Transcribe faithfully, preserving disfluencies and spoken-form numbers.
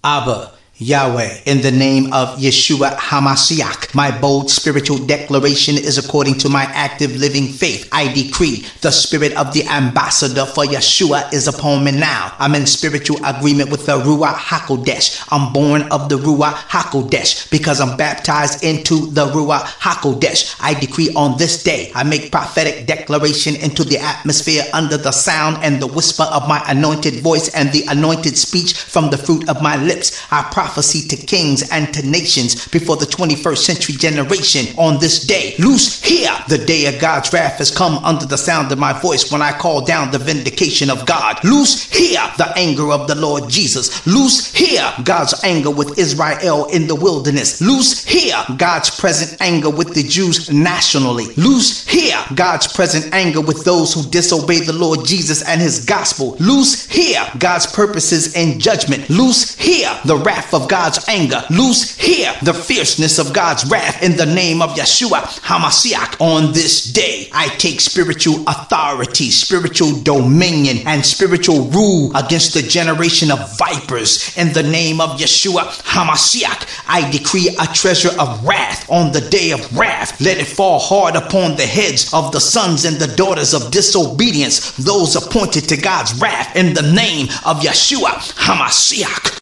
Abba, Yahweh, in the name of Yeshua HaMashiach, my bold spiritual declaration is according to my active living faith. I decree the spirit of the ambassador for Yeshua is upon me now. I'm in spiritual agreement with the Ruach HaKodesh. I'm born of the Ruach HaKodesh because I'm baptized into the Ruach HaKodesh. I decree on this day, I make prophetic declaration into the atmosphere under the sound and the whisper of my anointed voice and the anointed speech from the fruit of my lips. I prophecy to kings and to nations before the twenty-first century generation on this day. Loose here, the day of God's wrath has come under the sound of my voice when I call down the vindication of God. Loose here, the anger of the Lord Jesus. Loose here, God's anger with Israel in the wilderness. Loose here, God's present anger with the Jews nationally. Loose here, God's present anger with those who disobey the Lord Jesus and his gospel. Loose here, God's purposes in judgment. Loose here, the wrath of God's anger. Loose here the fierceness of God's wrath in the name of Yeshua HaMashiach. On this day, I take spiritual authority, spiritual dominion, and spiritual rule against the generation of vipers. In the name of Yeshua HaMashiach, I decree a treasure of wrath on the day of wrath. Let it fall hard upon the heads of the sons and the daughters of disobedience, those appointed to God's wrath, in the name of Yeshua HaMashiach.